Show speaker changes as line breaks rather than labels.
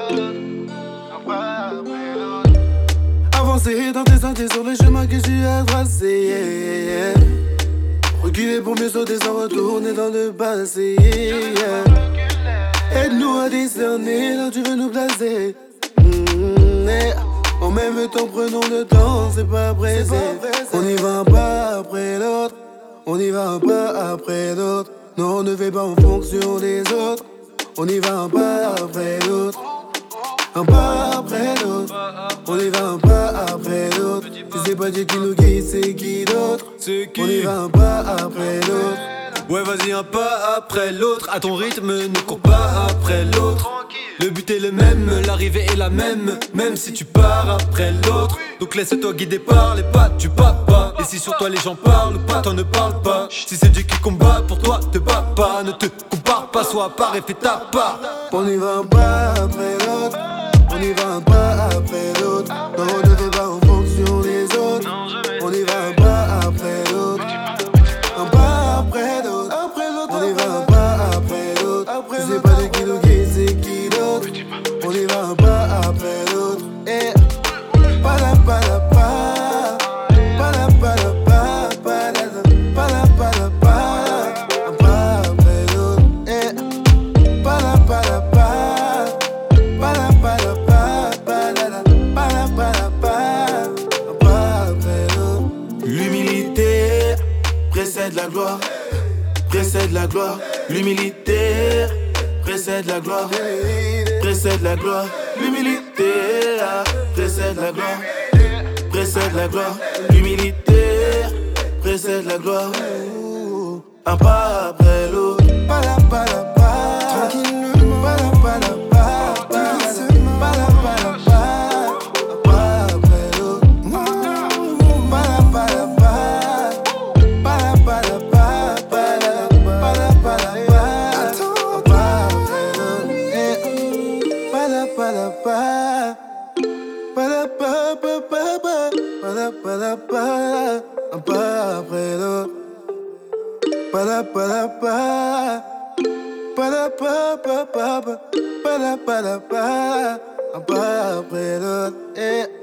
Avancer dans tes sentiers sur les chemins que j'ai à tracer, yeah. Reculer pour mieux sauter sans retourner dans le passé, yeah. Aide-nous à discerner là où tu veux nous placer, yeah. En même temps prenons le temps, c'est pas pressé. On y va un pas après l'autre, on y va un pas après l'autre. Non, on ne fait pas en fonction des autres. On y va un pas après l'autre, un pas après l'autre. On y va un pas après l'autre. Si c'est pas Dieu qui nous guide, c'est qui d'autre? On y va un pas après l'autre.
Ouais, vas-y, un pas après l'autre. À ton rythme, ne cours pas après l'autre. Le but est le même, l'arrivée est la même, même si tu pars après l'autre. Donc laisse-toi guider par les pas du papa. Et si sur toi les gens parlent ou pas, toi ne parle pas. Si c'est Dieu qui combat pour toi, te bats pas. Ne te compare pas, sois à part et fais ta part.
On y va un pas après l'autre, on y va un pas après l'autre. Non, on ne fait pas en fonction des autres. On y va un pas après l'autre, un pas après l'autre. On y va un pas après l'autre. Si c'est pas de qui nous guide, c'est qui d'autre? On y va un pas après l'autre. Et pas la pas la pas, pas la pas la pas, pas la pas la pas la pas, un pas après l'autre. Et pas la pas la pas, pas la pas la pas, pas la pas la pas la pas, un pas après l'autre. L'humilité précède la gloire, précède la gloire. L'humilité précède la gloire, précède la gloire. L'humilité précède la gloire, précède la gloire. L'humilité précède la gloire. Un pas après l'autre. Pas la pas la pas, tranquillement. Pas la pas la pas, doucement. Pas la pas la pas, un pas après l'autre. Pas la pas la pas, pas la pas la pas, pas la pas la pas la pas, un pas après l'autre. Pas la pas la pas, pas la pas pas pas pas, pas la pas la pas, un pas après l'autre. Pas la pas la pas, pas la pas pas pas pas, pas la pas la pas, un pas après l'autre.